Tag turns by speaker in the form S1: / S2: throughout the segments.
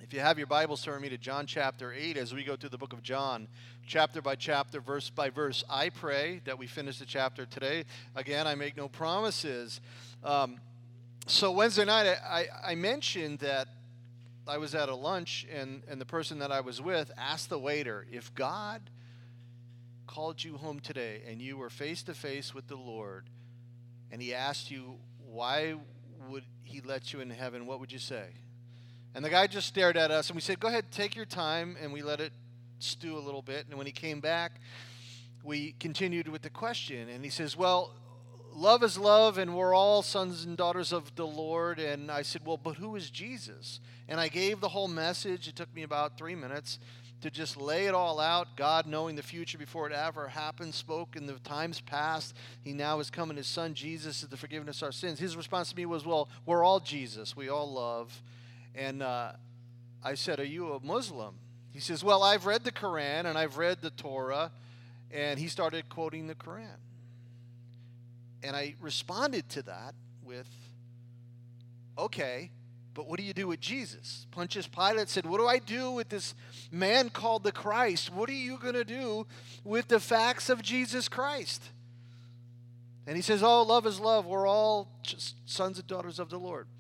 S1: If you have your Bibles, turn me to John chapter 8 as we go through the book of John, chapter by chapter, verse by verse. I pray that we finish the chapter today. Again, I make no promises. So Wednesday night, I mentioned that I was at a lunch, and the person that I was with asked the waiter, if God called you home today and you were face to face with the Lord, and he asked you, why would he let you into heaven, what would you say? And the guy just stared at us, and we said, go ahead, take your time, and we let it stew a little bit. And when he came back, we continued with the question, and he says, well, love is love, and we're all sons and daughters of the Lord. And I said, well, but who is Jesus? And I gave the whole message. It took me about 3 minutes to just lay it all out. God, knowing the future before it ever happened, spoke in the times past. He now has come in his son, Jesus, is the forgiveness of our sins. His response to me was, well, we're all Jesus. We all love. And I said, are you a Muslim? He says, well, I've read the Quran and I've read the Torah. And he started quoting the Quran. And I responded to that with, okay, but what do you do with Jesus? Pontius Pilate said, what do I do with this man called the Christ? What are you going to do with the facts of Jesus Christ? And he says, oh, love is love. We're all just sons and daughters of the Lord.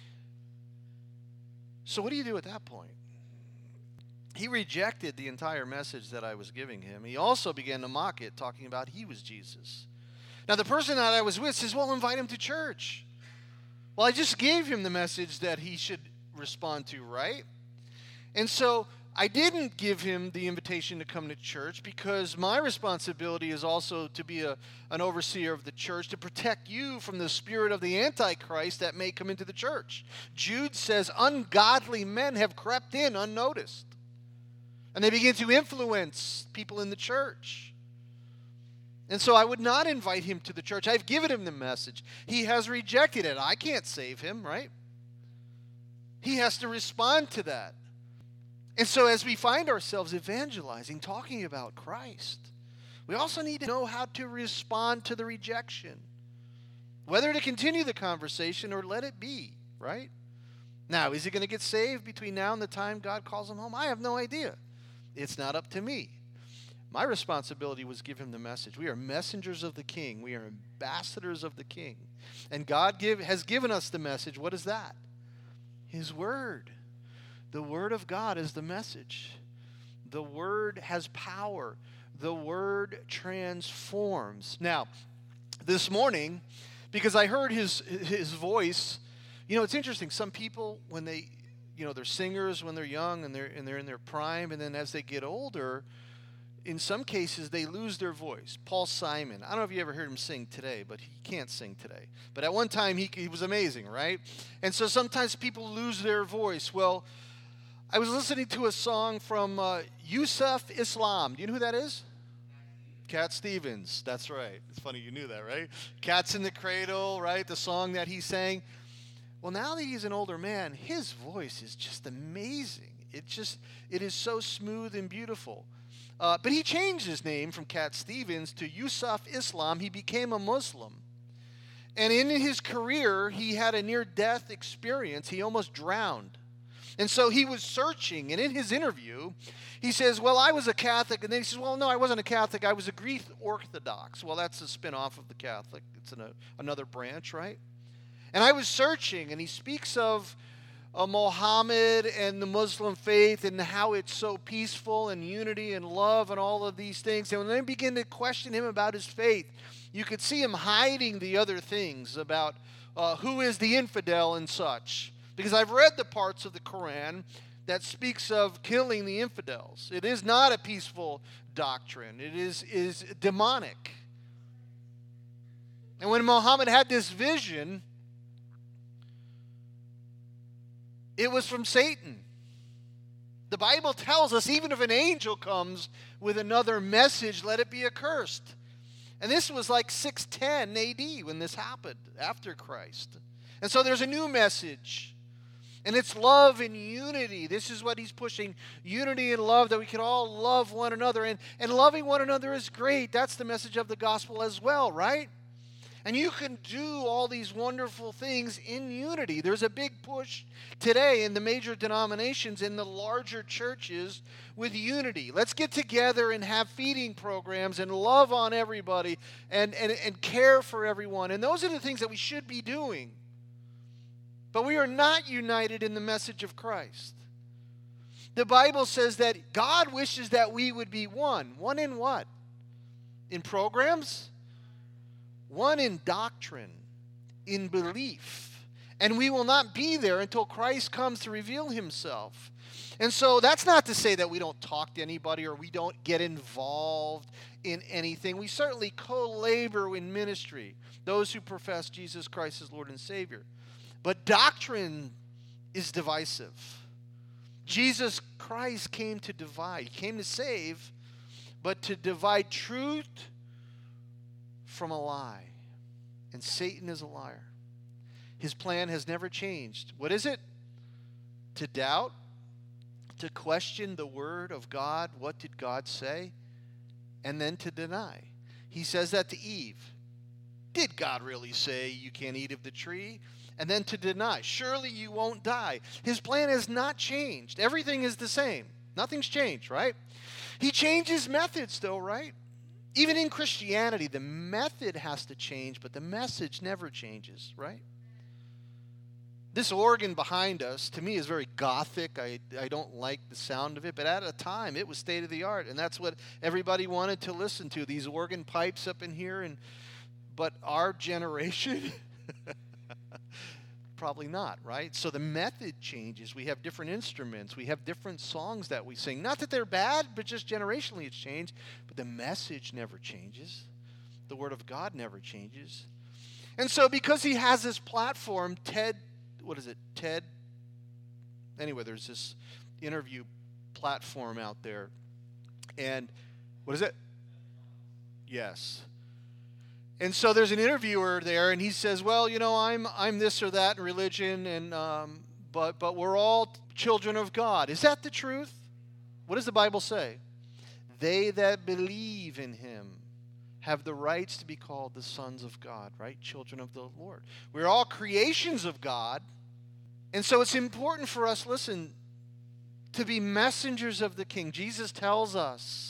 S1: So what do you do at that point? He rejected the entire message that I was giving him. He also began to mock it, talking about he was Jesus. Now, the person that I was with says, well, invite him to church. Well, I just gave him the message that he should respond to, right? And so I didn't give him the invitation to come to church because my responsibility is also to be an overseer of the church, to protect you from the spirit of the Antichrist that may come into the church. Jude says ungodly men have crept in unnoticed, and they begin to influence people in the church. And so I would not invite him to the church. I've given him the message. He has rejected it. I can't save him, right? He has to respond to that. And so as we find ourselves evangelizing, talking about Christ, we also need to know how to respond to the rejection. Whether to continue the conversation or let it be, right? Now, is he going to get saved between now and the time God calls him home? I have no idea. It's not up to me. My responsibility was give him the message. We are messengers of the King. We are ambassadors of the King. And God has given us the message. What is that? His word. The word of God is the message. The word has power. The word transforms. Now, this morning, because I heard his voice, it's interesting. Some people, when they're singers when they're young and they're in their prime, and then as they get older, in some cases, they lose their voice. Paul Simon, I don't know if you ever heard him sing today, but he can't sing today. But at one time, he was amazing, right? And so sometimes people lose their voice. Well, I was listening to a song from Yusuf Islam. Do you know who that is? Cat Stevens. That's right. It's funny you knew that, right? Cats in the Cradle, right? The song that he sang. Well, now that he's an older man, his voice is just amazing. It is so smooth and beautiful. But he changed his name from Cat Stevens to Yusuf Islam. He became a Muslim. And in his career, he had a near-death experience. He almost drowned. And so he was searching. And in his interview, he says, well, I was a Catholic. And then he says, well, no, I wasn't a Catholic. I was a Greek Orthodox. Well, that's a spin-off of the Catholic. It's another branch, right? And I was searching. And he speaks of Muhammad and the Muslim faith and how it's so peaceful and unity and love and all of these things. And when they begin to question him about his faith, you could see him hiding the other things about who is the infidel and such. Because I've read the parts of the Quran that speaks of killing the infidels. It is not a peaceful doctrine. It is demonic. And when Muhammad had this vision, it was from Satan. The Bible tells us even if an angel comes with another message, let it be accursed. And this was like 610 AD when this happened, after Christ. And so there's a new message. And it's love and unity. This is what he's pushing, unity and love, that we can all love one another. And loving one another is great. That's the message of the gospel as well, right? And you can do all these wonderful things in unity. There's a big push today in the major denominations, in the larger churches, with unity. Let's get together and have feeding programs and love on everybody and care for everyone. And those are the things that we should be doing. But we are not united in the message of Christ. The Bible says that God wishes that we would be one. One in what? In programs? One in doctrine, in belief. And we will not be there until Christ comes to reveal himself. And so that's not to say that we don't talk to anybody or we don't get involved in anything. We certainly co-labor in ministry, those who profess Jesus Christ as Lord and Savior. But doctrine is divisive. Jesus Christ came to divide. He came to save, but to divide truth from a lie. And Satan is a liar. His plan has never changed. What is it? To doubt, to question the word of God. What did God say? And then to deny. He says that to Eve. Did God really say you can't eat of the tree? And then to deny. Surely you won't die. His plan has not changed. Everything is the same. Nothing's changed, right? He changes methods though, right? Even in Christianity, the method has to change, but the message never changes, right? This organ behind us, to me, is very gothic. I don't like the sound of it, but at a time, it was state of the art, and that's what everybody wanted to listen to, these organ pipes up in here. But our generation, probably not, right? So the method changes. We have different instruments. We have different songs that we sing. Not that they're bad, but just generationally it's changed. But the message never changes. The Word of God never changes. And so because he has this platform, TED, anyway, there's this interview platform out there. And what is it? Yes. And so there's an interviewer there, and he says, well, you know, I'm this or that in religion, and but we're all children of God. Is that the truth? What does the Bible say? They that believe in him have the rights to be called the sons of God, right? Children of the Lord. We're all creations of God. And so it's important for us, listen, to be messengers of the King. Jesus tells us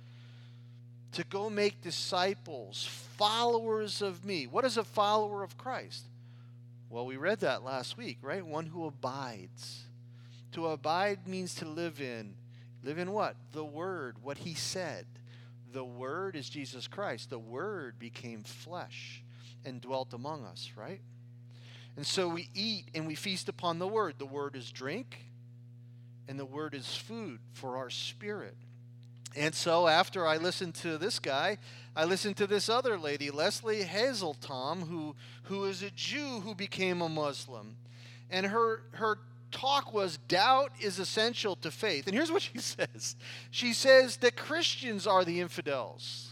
S1: to go make disciples, followers of me. What is a follower of Christ? Well, we read that last week, right? One who abides. To abide means to live in. Live in what? The Word, what he said. The Word is Jesus Christ. The Word became flesh and dwelt among us, right? And so we eat and we feast upon the Word. The Word is drink, and the Word is food for our spirit. And so after I listened to this guy, I listened to this other lady, Leslie Hazelton, who is a Jew who became a Muslim. And her talk was, doubt is essential to faith. And here's what she says. She says that Christians are the infidels.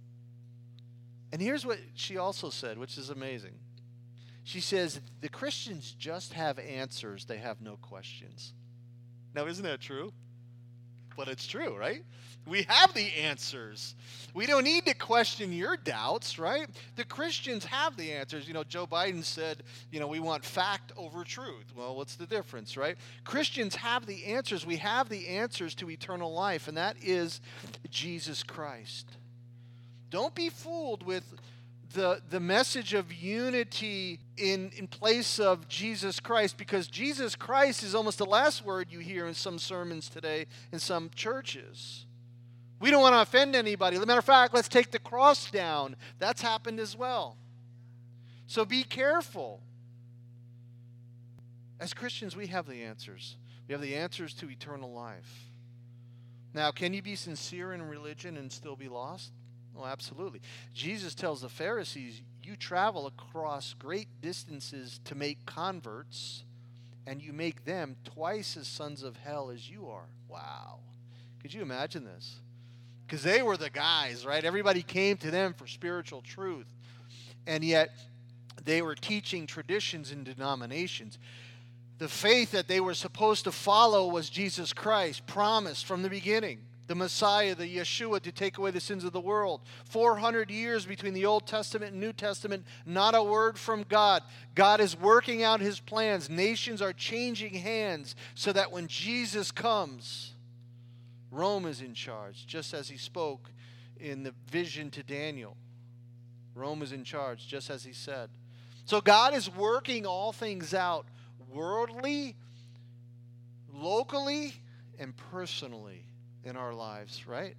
S1: And here's what she also said, which is amazing. She says, the Christians just have answers. They have no questions. Now, isn't that true? But it's true, right? We have the answers. We don't need to question your doubts, right? The Christians have the answers. You know, Joe Biden said, you know, we want fact over truth. Well, what's the difference, right? Christians have the answers. We have the answers to eternal life, and that is Jesus Christ. Don't be fooled with the message of unity in place of Jesus Christ, because Jesus Christ is almost the last word you hear in some sermons today in some churches. We don't want to offend anybody. As a matter of fact, let's take the cross down. That's happened as well. So be careful. As Christians, we have the answers. We have the answers to eternal life. Now, can you be sincere in religion and still be lost? Oh, absolutely. Jesus tells the Pharisees, you travel across great distances to make converts, and you make them twice as sons of hell as you are. Wow. Could you imagine this? Because they were the guys, right? Everybody came to them for spiritual truth. And yet, they were teaching traditions and denominations. The faith that they were supposed to follow was Jesus Christ, promised from the beginning. the Messiah, the Yeshua, to take away the sins of the world. 400 years between the Old Testament and New Testament, not a word from God. God is working out his plans. Nations are changing hands so that when Jesus comes, Rome is in charge, just as he spoke in the vision to Daniel. Rome is in charge, just as he said. So God is working all things out, worldly, locally, and personally in our lives, right?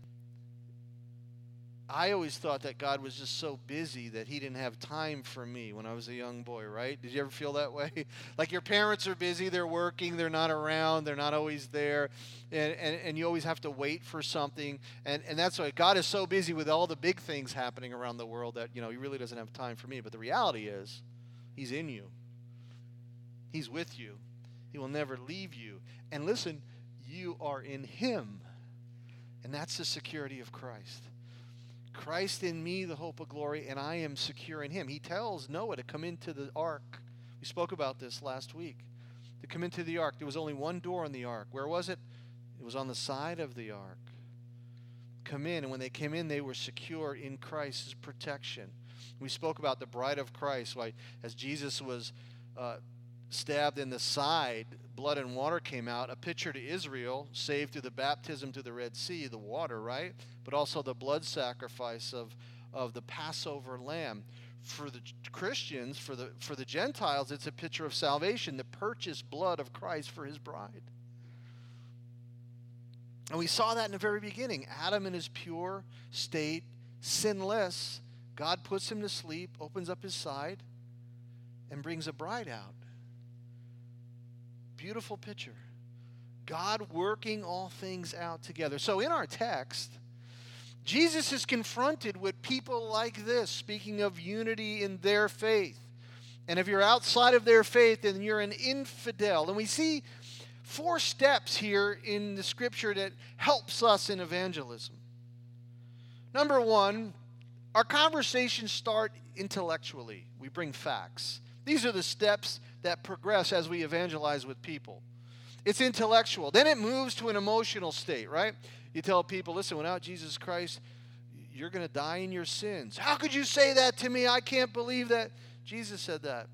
S1: I always thought that God was just so busy that he didn't have time for me when I was a young boy, right? Did you ever feel that way? Like your parents are busy, they're working, they're not around, they're not always there, and you always have to wait for something. And that's why God is so busy with all the big things happening around the world that, he really doesn't have time for me. But the reality is, he's in you. He's with you. He will never leave you. And listen, you are in him. And that's the security of Christ. Christ in me, the hope of glory, and I am secure in him. He tells Noah to come into the ark. We spoke about this last week. To come into the ark. There was only one door in the ark. Where was it? It was on the side of the ark. Come in, and when they came in, they were secure in Christ's protection. We spoke about the bride of Christ, like as Jesus was stabbed in the side, blood and water came out, a picture to Israel, saved through the baptism to the Red Sea, the water, right? But also the blood sacrifice of the Passover lamb. For the Christians, for the Gentiles, it's a picture of salvation, the purchased blood of Christ for his bride. And we saw that in the very beginning. Adam in his pure state, sinless, God puts him to sleep, opens up his side, and brings a bride out. Beautiful picture. God working all things out together. So in our text, Jesus is confronted with people like this, speaking of unity in their faith. And if you're outside of their faith, then you're an infidel. And we see 4 steps here in the scripture that helps us in evangelism. Number 1, our conversations start intellectually. We bring facts. These are the steps that progress as we evangelize with people. It's intellectual. Then it moves to an emotional state, right? You tell people, listen, without Jesus Christ, you're going to die in your sins. How could you say that to me? I can't believe that. Jesus said that.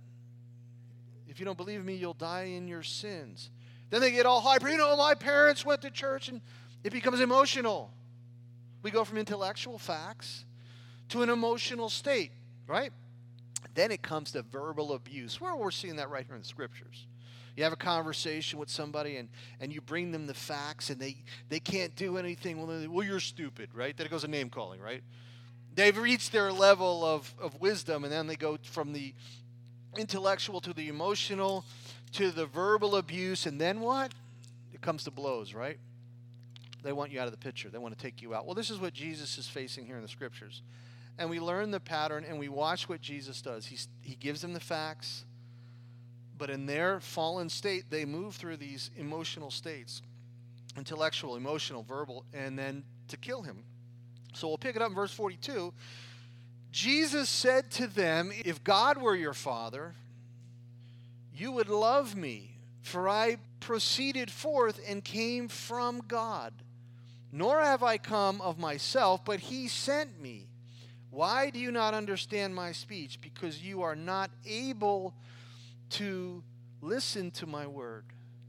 S1: If you don't believe me, you'll die in your sins. Then they get all hyper. My parents went to church, and it becomes emotional. We go from intellectual facts to an emotional state, right? Then it comes to verbal abuse. We're seeing that right here in the scriptures. You have a conversation with somebody and you bring them the facts and they can't do anything. Well, you're stupid, right? Then it goes to name calling, right? They've reached their level of wisdom, and then they go from the intellectual to the emotional to the verbal abuse, and then what? It comes to blows, right? They want you out of the picture. They want to take you out. Well, this is what Jesus is facing here in the scriptures. And we learn the pattern, and we watch what Jesus does. He gives them the facts, but in their fallen state, they move through these emotional states, intellectual, emotional, verbal, and then to kill him. So we'll pick it up in verse 42. Jesus said to them, if God were your father, you would love me, for I proceeded forth and came from God. Nor have I come of myself, but he sent me. Why do you not understand my speech? Because you are not able to listen to my word.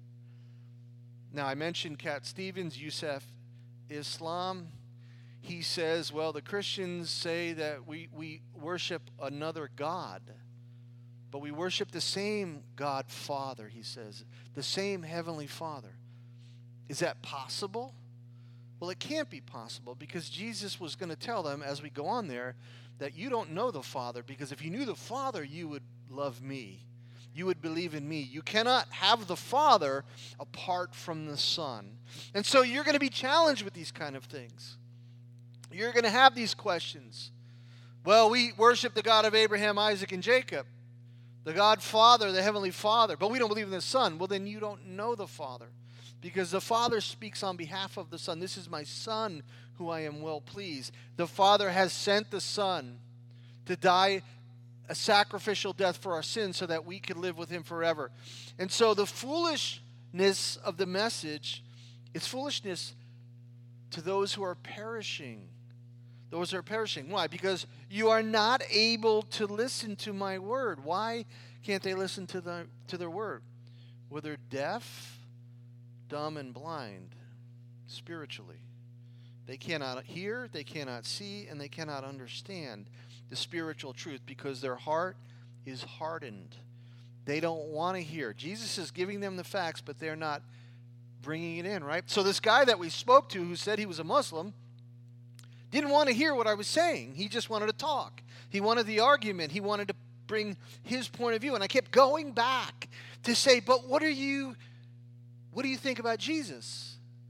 S1: Now, I mentioned Cat Stevens, Yusuf Islam. He says, well, the Christians say that we worship another God, but we worship the same God Father, he says, the same Heavenly Father. Is that possible? Well, it can't be possible, because Jesus was going to tell them as we go on there that you don't know the Father, because if you knew the Father, you would love me. You would believe in me. You cannot have the Father apart from the Son. And so you're going to be challenged with these kind of things. You're going to have these questions. Well, we worship the God of Abraham, Isaac, and Jacob, the God Father, the Heavenly Father, but we don't believe in the Son. Well, then you don't know the Father, because the Father speaks on behalf of the Son. This is my Son who I am well pleased. The Father has sent the Son to die a sacrificial death for our sins so that we could live with him forever. And so the foolishness of the message is foolishness to those who are perishing. Those who are perishing. Why? Because you are not able to listen to my word. Why can't they listen to their word? Well, they're deaf, dumb, and blind spiritually. They cannot hear, they cannot see, and they cannot understand the spiritual truth because their heart is hardened. They don't want to hear. Jesus is giving them the facts, but they're not bringing it in, right? So this guy that we spoke to who said he was a Muslim didn't want to hear what I was saying. He just wanted to talk. He wanted the argument. He wanted to bring his point of view. And I kept going back to say, but what do you think about Jesus?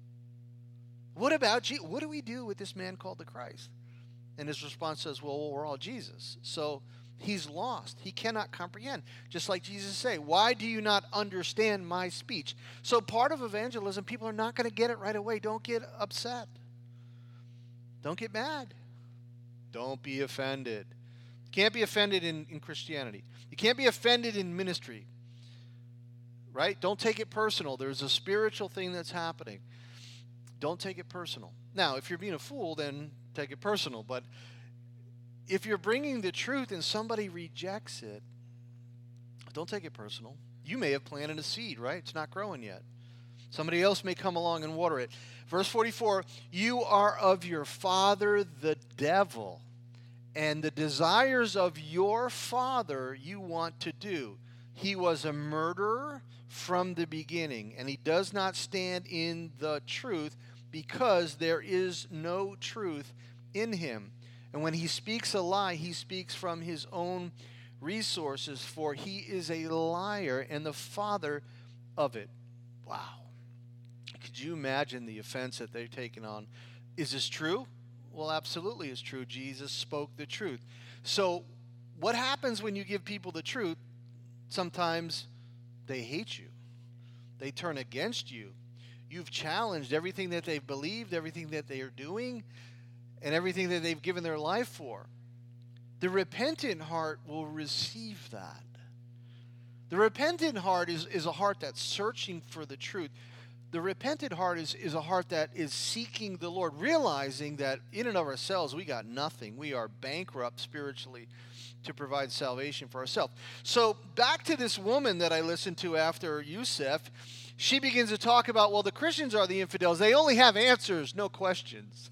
S1: What do we do with this man called the Christ? And his response says, well, we're all Jesus. So he's lost. He cannot comprehend. Just like Jesus say, why do you not understand my speech? So part of evangelism, people are not going to get it right away. Don't get upset. Don't get mad. Don't be offended. You can't be offended in Christianity. You can't be offended in ministry. Right? Don't take it personal. There's a spiritual thing that's happening. Don't take it personal. Now, if you're being a fool, then take it personal. But if you're bringing the truth and somebody rejects it, don't take it personal. You may have planted a seed, right? It's not growing yet. Somebody else may come along and water it. Verse 44, you are of your father the devil, and the desires of your father you want to do. He was a murderer from the beginning, and he does not stand in the truth because there is no truth in him. And when he speaks a lie, he speaks from his own resources, for he is a liar and the father of it. Wow. Could you imagine the offense that they're taking on? Is this true? Well, absolutely it's true. Jesus spoke the truth. So what happens when you give people the truth? Sometimes they hate you. They turn against you. You've challenged everything that they've believed, everything that they are doing, and everything that they've given their life for. The repentant heart will receive that. The repentant heart is a heart that's searching for the truth. The repentant heart is a heart that is seeking the Lord, realizing that in and of ourselves we got nothing. We are bankrupt spiritually to provide salvation for ourselves. So back to this woman that I listened to after Yusuf, she begins to talk about, well, the Christians are the infidels. They only have answers, no questions.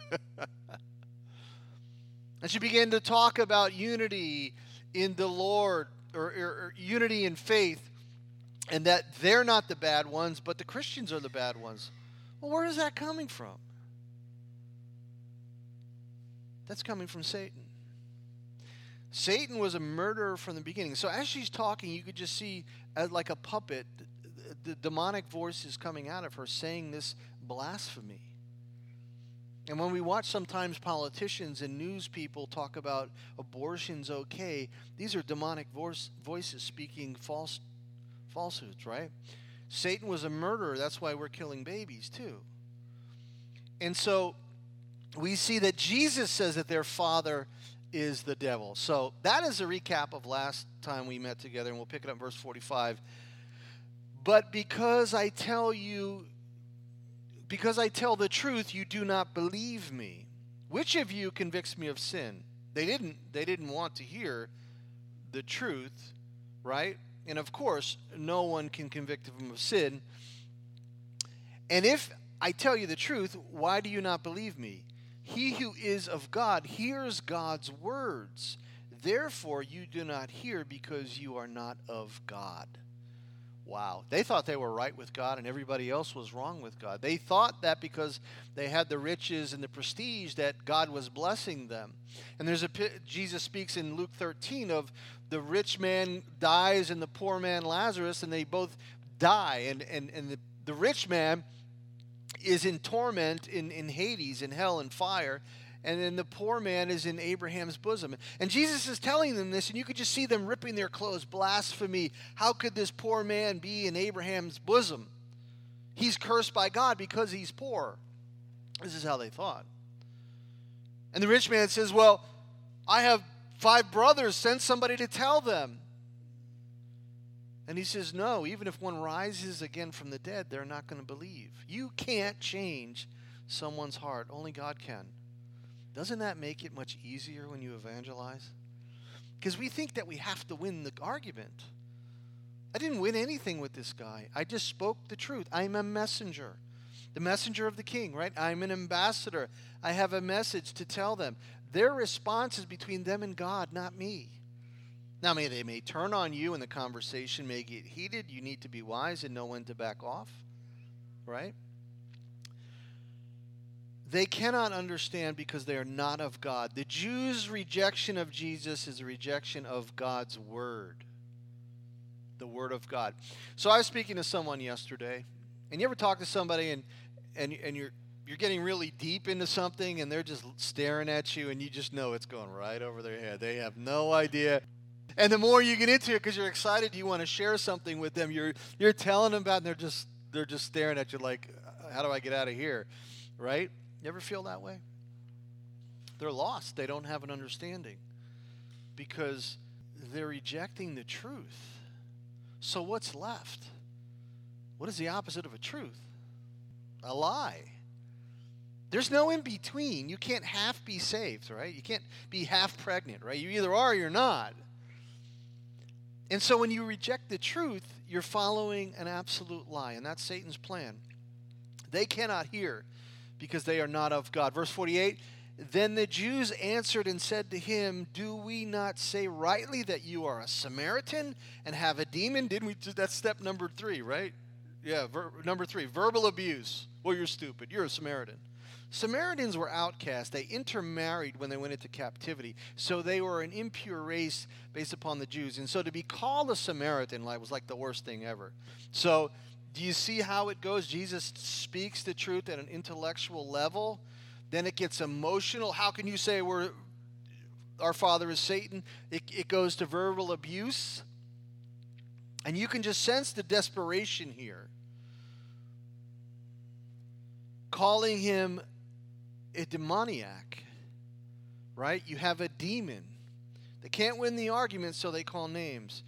S1: And she began to talk about unity in the Lord, or unity in faith, and that they're not the bad ones, but the Christians are the bad ones. Well, where is that coming from? That's coming from Satan. Satan was a murderer from the beginning. So as she's talking, you could just see, as like a puppet, the demonic voice is coming out of her saying this blasphemy. And when we watch sometimes politicians and news people talk about abortion's okay, these are demonic voices speaking falsehoods, right? Satan was a murderer. That's why we're killing babies too. And so we see that Jesus says that their father is the devil. So that is a recap of last time we met together, and we'll pick it up in verse 45. But because I tell the truth, you do not believe me. Which of you convicts me of sin? They didn't want to hear the truth, right? And of course, no one can convict them of sin. And if I tell you the truth, why do you not believe me? He who is of God hears God's words. Therefore, you do not hear because you are not of God. Wow. They thought they were right with God and everybody else was wrong with God. They thought that because they had the riches and the prestige that God was blessing them. And Jesus speaks in Luke 13 of the rich man dies and the poor man Lazarus, and they both die. And the rich man is in torment in Hades, in hell and fire. And then the poor man is in Abraham's bosom. And Jesus is telling them this, and you could just see them ripping their clothes. Blasphemy. How could this poor man be in Abraham's bosom? He's cursed by God because he's poor. This is how they thought. And the rich man says, well, I have 5 brothers. Send somebody to tell them. And he says, no, even if one rises again from the dead, they're not going to believe. You can't change someone's heart. Only God can. Doesn't that make it much easier when you evangelize? Because we think that we have to win the argument. I didn't win anything with this guy. I just spoke the truth. I'm a messenger. The messenger of the king, right? I'm an ambassador. I have a message to tell them. Their response is between them and God, not me. Now, they may turn on you and the conversation may get heated. You need to be wise and know when to back off, right? They cannot understand because they are not of God. The Jews' rejection of Jesus is a rejection of God's word, the word of God. So I was speaking to someone yesterday, and you ever talk to somebody and you're getting really deep into something and they're just staring at you and you just know it's going right over their head. They have no idea. And the more you get into it because you're excited, you want to share something with them. You're telling them about it and they're just staring at you like, how do I get out of here? Right? You ever feel that way? They're lost. They don't have an understanding because they're rejecting the truth. So what's left? What is the opposite of a truth? A lie. There's no in between. You can't half be saved, right? You can't be half pregnant, right? You either are or you're not. And so when you reject the truth, you're following an absolute lie, and that's Satan's plan. They cannot hear because they are not of God. Verse 48, then the Jews answered and said to him, do we not say rightly that you are a Samaritan and have a demon? Didn't we? That's step number 3, right? Yeah, number 3, verbal abuse. Well, you're stupid. You're a Samaritan. Samaritans were outcasts. They intermarried when they went into captivity. So they were an impure race based upon the Jews. And so to be called a Samaritan was like the worst thing ever. So do you see how it goes? Jesus speaks the truth at an intellectual level. Then it gets emotional. How can you say our father is Satan? It goes to verbal abuse. And you can just sense the desperation here. Calling him a demoniac, right? You have a demon. They can't win the argument, so they call names.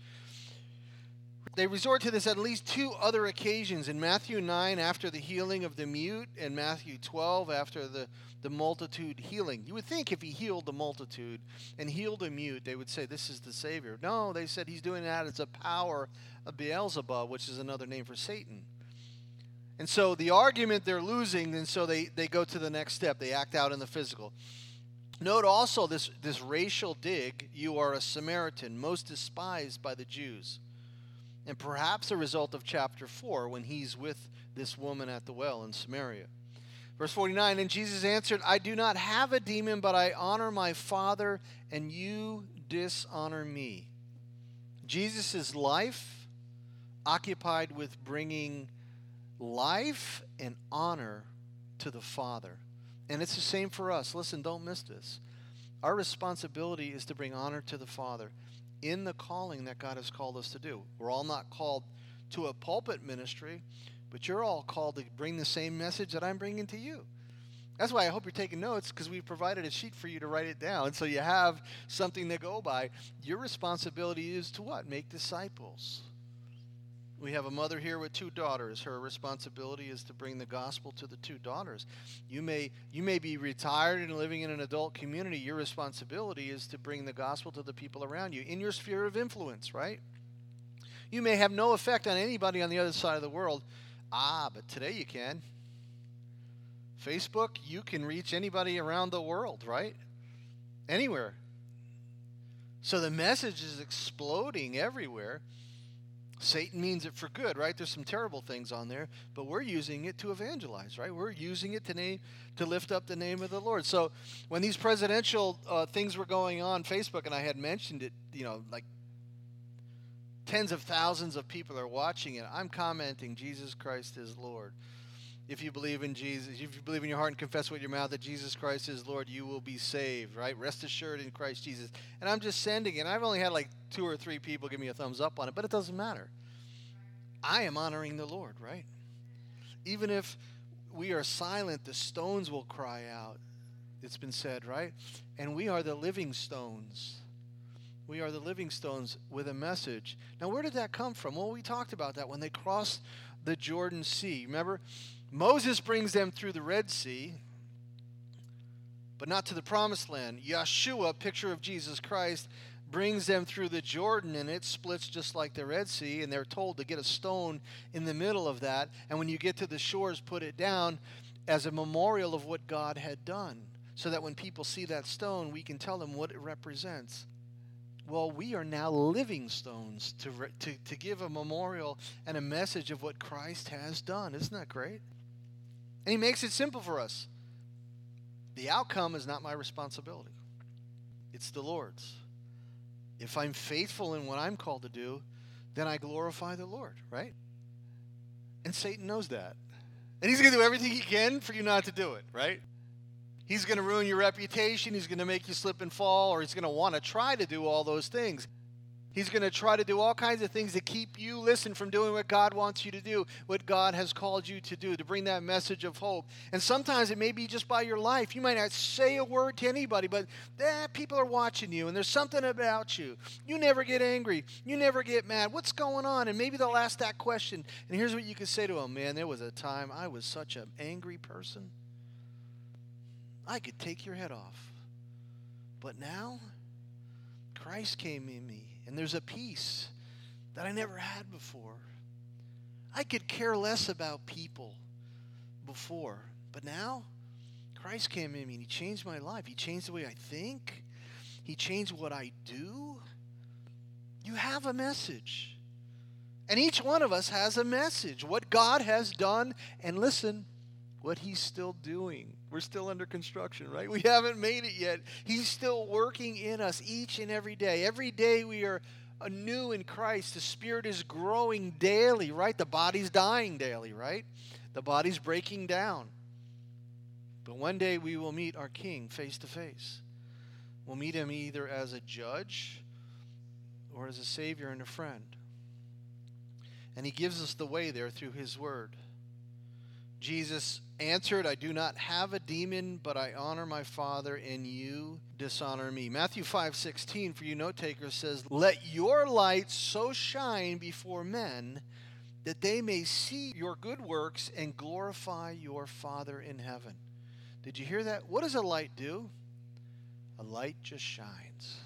S1: They resort to this at least 2 other occasions. In Matthew 9, after the healing of the mute, and Matthew 12, after the multitude healing. You would think if he healed the multitude and healed a mute, they would say, this is the Savior. No, they said he's doing that as a power of Beelzebub, which is another name for Satan. And so the argument they're losing, and so they go to the next step. They act out in the physical. Note also this racial dig, you are a Samaritan, most despised by the Jews. And perhaps a result of chapter 4 when he's with this woman at the well in Samaria. Verse 49, and Jesus answered, I do not have a demon, but I honor my Father, and you dishonor me. Jesus' life occupied with bringing life and honor to the Father. And it's the same for us. Listen, don't miss this. Our responsibility is to bring honor to the Father in the calling that God has called us to do. We're all not called to a pulpit ministry, but you're all called to bring the same message that I'm bringing to you. That's why I hope you're taking notes, because we've provided a sheet for you to write it down. So you have something to go by. Your responsibility is to what? Make disciples. We have a mother here with 2 daughters. Her responsibility is to bring the gospel to the 2 daughters. You may be retired and living in an adult community. Your responsibility is to bring the gospel to the people around you in your sphere of influence, right? You may have no effect on anybody on the other side of the world. But today you can. Facebook, you can reach anybody around the world, right? Anywhere. So the message is exploding everywhere. Satan means it for good, right? There's some terrible things on there, but we're using it to evangelize, right? We're using it to lift up the name of the Lord. So when these presidential things were going on Facebook, and I had mentioned it, like tens of thousands of people are watching it, I'm commenting, Jesus Christ is Lord. If you believe in Jesus, if you believe in your heart and confess with your mouth that Jesus Christ is Lord, you will be saved, right? Rest assured in Christ Jesus. And I'm just sending it. I've only had like 2 or 3 people give me a thumbs up on it, but it doesn't matter. I am honoring the Lord, right? Even if we are silent, the stones will cry out. It's been said, right? And we are the living stones. We are the living stones with a message. Now, where did that come from? Well, we talked about that when they crossed the Jordan Sea. Remember? Moses brings them through the Red Sea, but not to the promised land. Yeshua, picture of Jesus Christ, brings them through the Jordan, and it splits just like the Red Sea, and they're told to get a stone in the middle of that, and when you get to the shores, put it down as a memorial of what God had done, so that when people see that stone, we can tell them what it represents. Well, we are now living stones to give a memorial and a message of what Christ has done. Isn't that great? And he makes it simple for us. The outcome is not my responsibility. It's the Lord's. If I'm faithful in what I'm called to do, then I glorify the Lord, right? And Satan knows that. And he's going to do everything he can for you not to do it, right? He's going to ruin your reputation. He's going to make you slip and fall, or he's going to want to try to do all those things. He's going to try to do all kinds of things to keep you, from doing what God wants you to do, what God has called you to do, to bring that message of hope. And sometimes it may be just by your life. You might not say a word to anybody, but people are watching you, and there's something about you. You never get angry. You never get mad. What's going on? And maybe they'll ask that question. And here's what you can say to them. Man, there was a time I was such an angry person. I could take your head off. But now, Christ came in me, and there's a peace that I never had before. I could care less about people before, but now, Christ came in me, and he changed my life. He changed the way I think. He changed what I do. You have a message. And each one of us has a message, what God has done, and listen, what he's still doing. We're still under construction, right? We haven't made it yet. He's still working in us each and every day. Every day we are anew in Christ. The Spirit is growing daily, right? The body's dying daily, right? The body's breaking down. But one day we will meet our King face to face. We'll meet him either as a judge or as a Savior and a friend. And he gives us the way there through his word. Jesus answered, I do not have a demon, but I honor my Father, and you dishonor me. Matthew 5:16, for you note takers, says, let your light so shine before men that they may see your good works and glorify your Father in heaven. Did you hear that? What does a light do? A light just shines.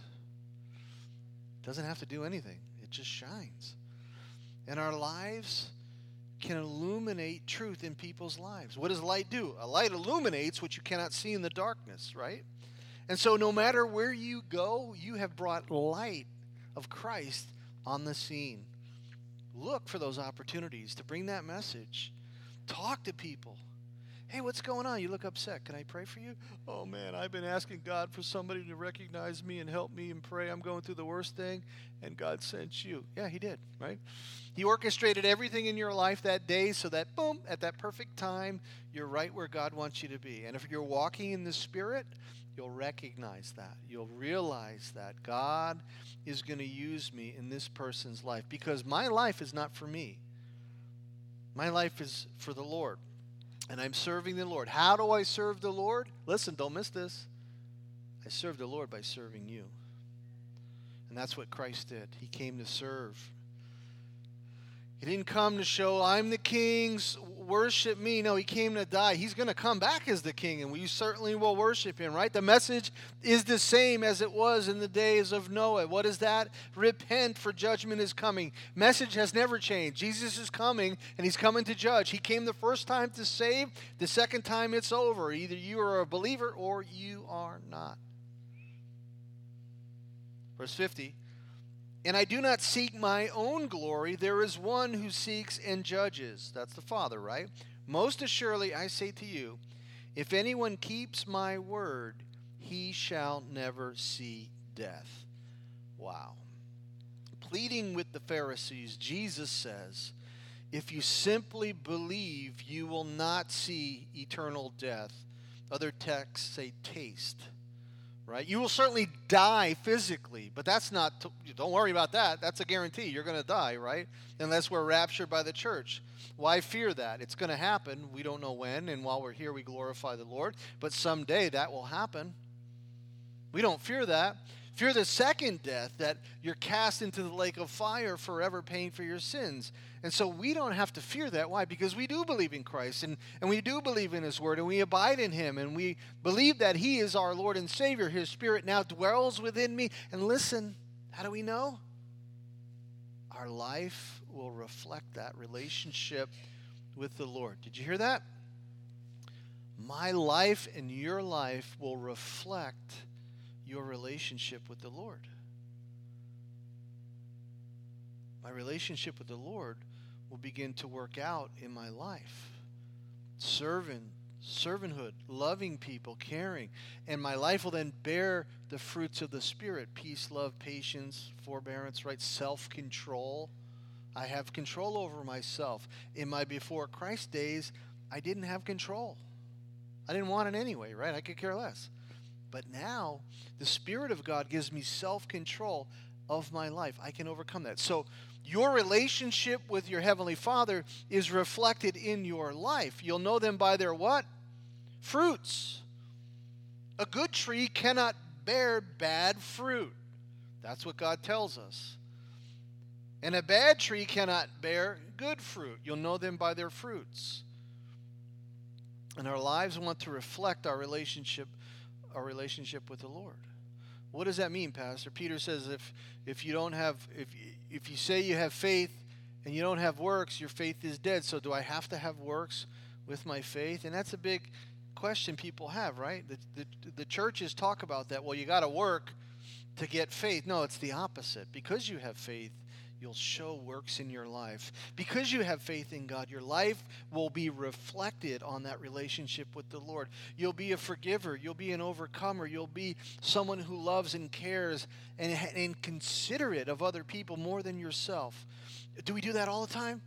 S1: It doesn't have to do anything. It just shines. And our lives can illuminate truth in people's lives. What does light do? A light illuminates what you cannot see in the darkness, right? And so no matter where you go, you have brought light of Christ on the scene. Look for those opportunities to bring that message. Talk to people. Hey, what's going on? You look upset. Can I pray for you? Oh, man, I've been asking God for somebody to recognize me and help me and pray. I'm going through the worst thing, and God sent you. Yeah, he did, right? He orchestrated everything in your life that day so that, boom, at that perfect time, you're right where God wants you to be. And if you're walking in the Spirit, you'll recognize that. You'll realize that God is going to use me in this person's life because my life is not for me. My life is for the Lord. And I'm serving the Lord. How do I serve the Lord? Listen, don't miss this. I serve the Lord by serving you. And that's what Christ did. He came to serve. He didn't come to show, I'm the king, worship me. No, he came to die. He's going to come back as the king, and we certainly will worship him, right? The message is the same as it was in the days of Noah. What is that? Repent, for judgment is coming. Message has never changed. Jesus is coming, and he's coming to judge. He came the first time to save. The second time, it's over. Either you are a believer or you are not. Verse 50. And I do not seek my own glory. There is one who seeks and judges. That's the Father, right? Most assuredly, I say to you, if anyone keeps my word, he shall never see death. Wow. Pleading with the Pharisees, Jesus says, if you simply believe, you will not see eternal death. Other texts say taste. Right? You will certainly die physically, but that's not, don't worry about that. That's a guarantee. You're going to die, right? Unless we're raptured by the church. Why fear that? It's going to happen. We don't know when, and while we're here, we glorify the Lord. But someday that will happen. We don't fear that. Fear the second death, that you're cast into the lake of fire, forever paying for your sins. And so we don't have to fear that. Why? Because we do believe in Christ, and we do believe in his word, and we abide in him, and we believe that he is our Lord and Savior. His Spirit now dwells within me. And listen, how do we know? Our life will reflect that relationship with the Lord. Did you hear that? My life and your life will reflect your relationship with the Lord. My relationship with the Lord will begin to work out in my life. Servanthood, loving people, caring. And my life will then bear the fruits of the Spirit: peace, love, patience, forbearance, right? Self-control. I have control over myself. In my before Christ days, I didn't have control. I didn't want it anyway, right? I could care less. But now, the Spirit of God gives me self-control of my life. I can overcome that. So, your relationship with your Heavenly Father is reflected in your life. You'll know them by their what? Fruits. A good tree cannot bear bad fruit. That's what God tells us. And a bad tree cannot bear good fruit. You'll know them by their fruits. And our lives want to reflect our relationship with the Lord. What does that mean, Pastor? Peter says if you say you have faith and you don't have works, your faith is dead. So do I have to have works with my faith? And that's a big question people have, right? The churches talk about that. Well, you got to work to get faith. No, it's the opposite. Because you have faith, you'll show works in your life. Because you have faith in God, your life will be reflected on that relationship with the Lord. You'll be a forgiver. You'll be an overcomer. You'll be someone who loves and cares and considerate of other people more than yourself. Do we do that all the time?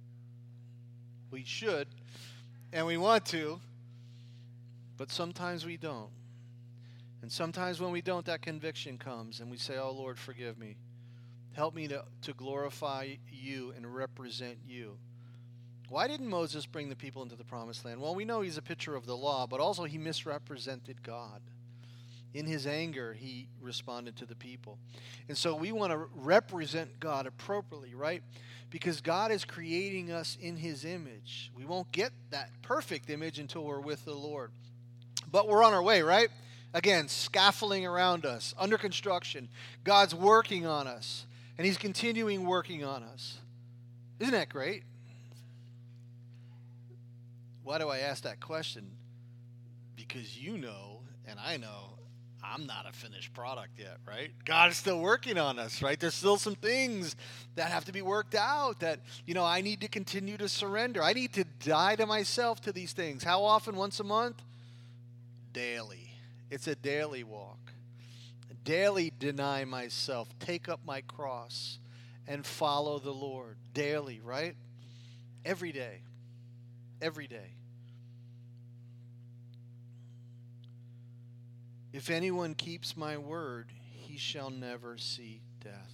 S1: We should, and we want to, but sometimes we don't. And sometimes when we don't, that conviction comes, and we say, "Oh, Lord, forgive me. Help me to glorify you and represent you." Why didn't Moses bring the people into the promised land? Well, we know he's a picture of the law, but also he misrepresented God. In his anger, he responded to the people. And so we want to represent God appropriately, right? Because God is creating us in his image. We won't get that perfect image until we're with the Lord. But we're on our way, right? Again, scaffolding around us, under construction. God's working on us. And he's continuing working on us. Isn't that great? Why do I ask that question? Because you know, and I know, I'm not a finished product yet, right? God is still working on us, right? There's still some things that have to be worked out that, I need to continue to surrender. I need to die to myself to these things. How often? Once a month? Daily. It's a daily walk. Daily deny myself, take up my cross, and follow the Lord. Daily, right? Every day. Every day. If anyone keeps my word, he shall never see death.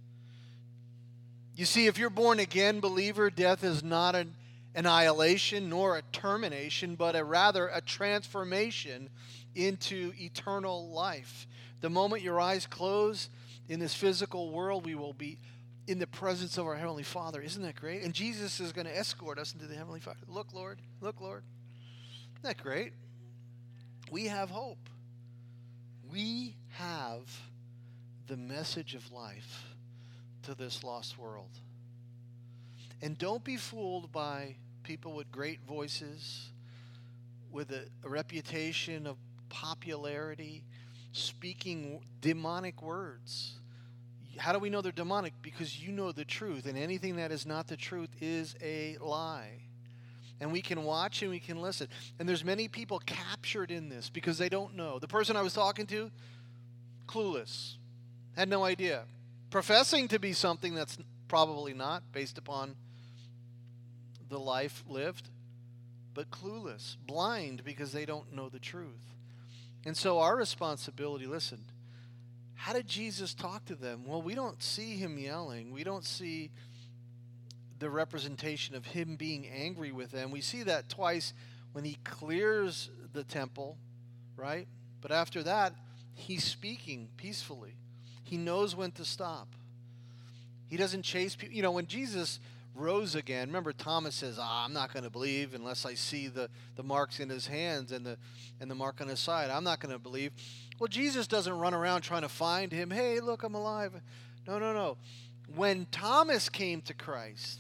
S1: You see, if you're born again believer, death is not an annihilation nor a termination, but rather a transformation into eternal life. The moment your eyes close in this physical world, we will be in the presence of our Heavenly Father. Isn't that great? And Jesus is going to escort us into the Heavenly Father. Look, Lord. Look, Lord. Isn't that great? We have hope. We have the message of life to this lost world. And don't be fooled by people with great voices, with a reputation of popularity, speaking demonic words. How do we know they're demonic? Because you know the truth, and anything that is not the truth is a lie. And we can watch and we can listen. And there's many people captured in this because they don't know. The person I was talking to, clueless, had no idea. Professing to be something that's probably not, based upon the life lived, but clueless, blind because they don't know the truth. And so our responsibility, listen, how did Jesus talk to them? Well, we don't see him yelling. We don't see the representation of him being angry with them. We see that twice when he clears the temple, right? But after that, he's speaking peacefully. He knows when to stop. He doesn't chase people. You know, when Jesus rose again, remember Thomas says, I'm not going to believe unless I see the marks in his hands and the mark on his side. I'm not going to believe. Well, Jesus doesn't run around trying to find him. Hey, look, I'm alive. No. When Thomas came to Christ,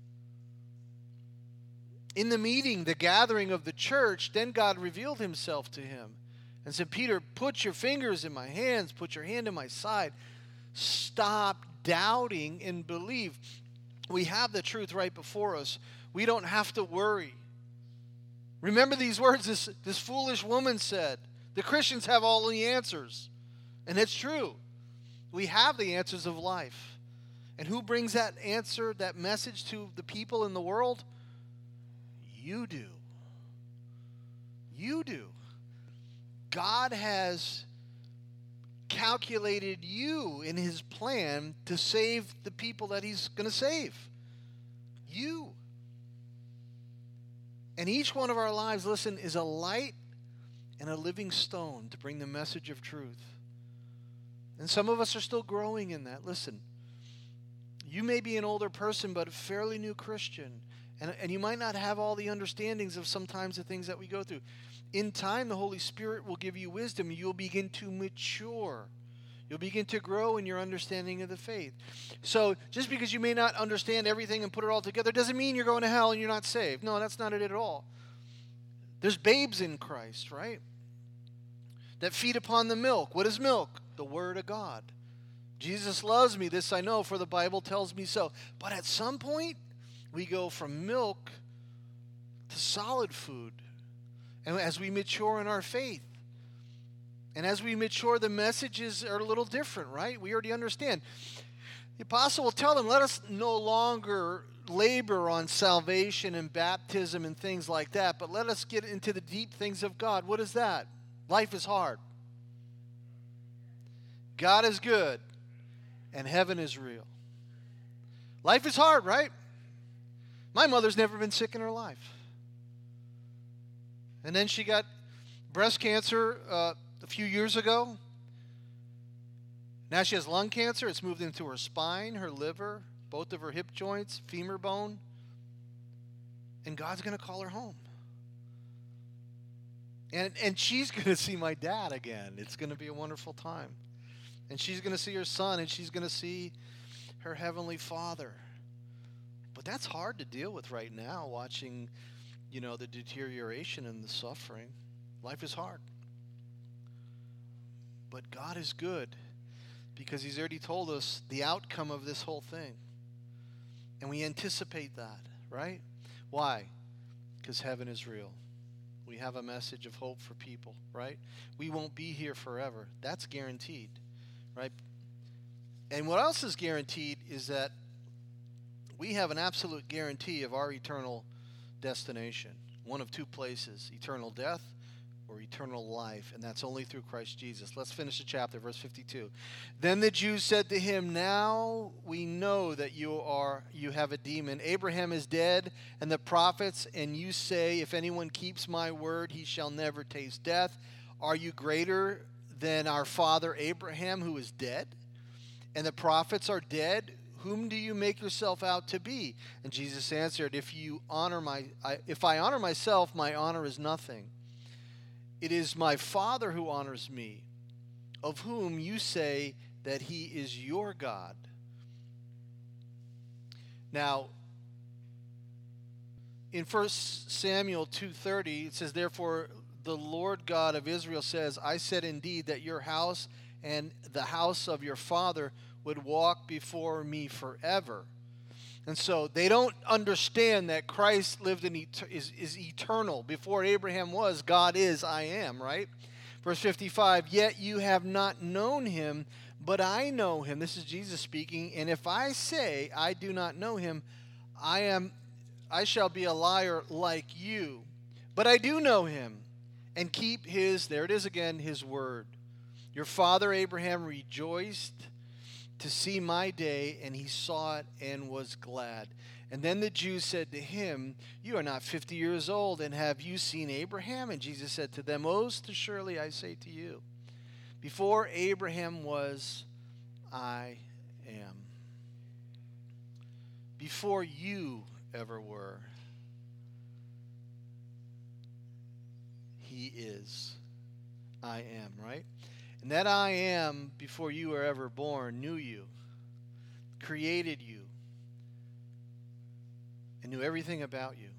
S1: in the meeting, the gathering of the church, then God revealed himself to him and said, Peter, put your fingers in my hands, put your hand in my side. Stop doubting and believe. We have the truth right before us. We don't have to worry. Remember these words this foolish woman said. The Christians have all the answers. And it's true. We have the answers of life. And who brings that answer, that message to the people in the world? You do. You do. God has calculated you in his plan to save the people that he's going to save. You. And each one of our lives, listen, is a light and a living stone to bring the message of truth. And some of us are still growing in that. Listen, you may be an older person, but a fairly new Christian. And you might not have all the understandings of sometimes the things that we go through. In time, the Holy Spirit will give you wisdom. You'll begin to mature. You'll begin to grow in your understanding of the faith. So just because you may not understand everything and put it all together doesn't mean you're going to hell and you're not saved. No, that's not it at all. There's babes in Christ, right? That feed upon the milk. What is milk? The Word of God. Jesus loves me, this I know, for the Bible tells me so. But at some point, we go from milk to solid food. And as we mature in our faith, and as we mature, the messages are a little different, right? We already understand. The apostle will tell them, let us no longer labor on salvation and baptism and things like that, but let us get into the deep things of God. What is that? Life is hard. God is good, and heaven is real. Life is hard, right? My mother's never been sick in her life. And then she got breast cancer a few years ago. Now she has lung cancer. It's moved into her spine, her liver, both of her hip joints, femur bone. And God's going to call her home. And she's going to see my dad again. It's going to be a wonderful time. And she's going to see her son, and she's going to see her heavenly Father. But that's hard to deal with right now, watching, the deterioration and the suffering. Life is hard. But God is good because he's already told us the outcome of this whole thing. And we anticipate that, right? Why? Because heaven is real. We have a message of hope for people, right? We won't be here forever. That's guaranteed, right? And what else is guaranteed is that we have an absolute guarantee of our eternal destination. One of two places, eternal death or eternal life, and that's only through Christ Jesus. Let's finish the chapter, verse 52. Then the Jews said to him, now we know that you have a demon. Abraham is dead, and the prophets, and you say, if anyone keeps my word, he shall never taste death. Are you greater than our father Abraham, who is dead? And the prophets are dead. Whom do you make yourself out to be? And Jesus answered, if I honor myself, my honor is nothing. It is my Father who honors me, of whom you say that he is your God. Now, in 1 Samuel 2:30, it says, therefore the Lord God of Israel says, I said indeed that your house and the house of your father would walk before me forever. And so they don't understand that Christ lived is eternal. Before Abraham was, God is, I am, right? Verse 55, yet you have not known him, but I know him. This is Jesus speaking. And if I say I do not know him, I shall be a liar like you. But I do know him and keep his, there it is again, his word. Your father Abraham rejoiced to see my day, and he saw it and was glad. And then the Jews said to him, you are not 50 years old, and have you seen Abraham? And Jesus said to them, most assuredly I say to you, before Abraham was, I am. Before you ever were, he is. I am, right? And that I am, before you were ever born, knew you, created you, and knew everything about you.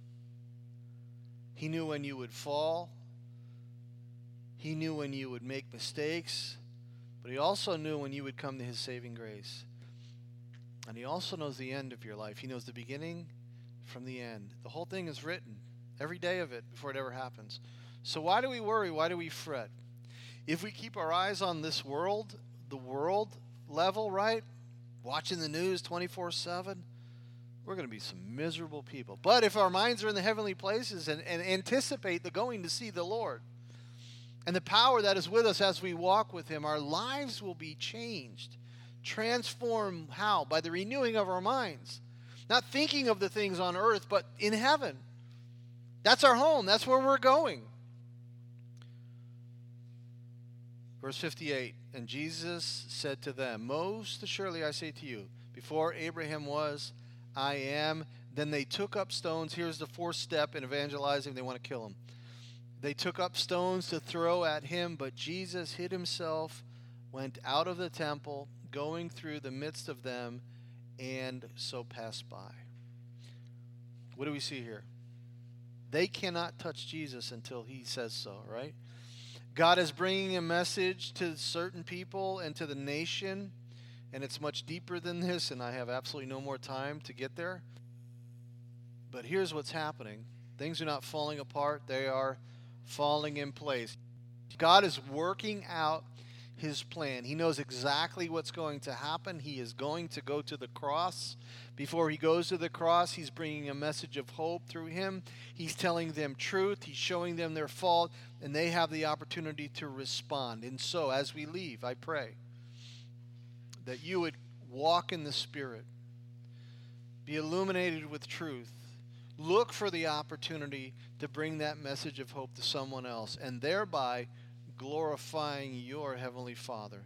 S1: He knew when you would fall. He knew when you would make mistakes. But he also knew when you would come to his saving grace. And he also knows the end of your life. He knows the beginning from the end. The whole thing is written, every day of it, before it ever happens. So why do we worry? Why do we fret? If we keep our eyes on this world, the world level, right? Watching the news 24/7, we're going to be some miserable people. But if our minds are in the heavenly places and anticipate the going to see the Lord and the power that is with us as we walk with him, our lives will be changed. Transformed how? By the renewing of our minds. Not thinking of the things on earth, but in heaven. That's our home. That's where we're going. Verse 58, and Jesus said to them, most assuredly I say to you, before Abraham was, I am. Then they took up stones. Here's the fourth step in evangelizing. They want to kill him. They took up stones to throw at him, but Jesus hid himself, went out of the temple, going through the midst of them, and so passed by. What do we see here? They cannot touch Jesus until he says so, right? God is bringing a message to certain people and to the nation, and it's much deeper than this, and I have absolutely no more time to get there. But here's what's happening. Things are not falling apart. They are falling in place. God is working out his plan. He knows exactly what's going to happen. He is going to go to the cross. Before he goes to the cross, he's bringing a message of hope through him. He's telling them truth. He's showing them their fault, and they have the opportunity to respond. And so, as we leave, I pray that you would walk in the Spirit, be illuminated with truth, look for the opportunity to bring that message of hope to someone else, and thereby glorifying your Heavenly Father.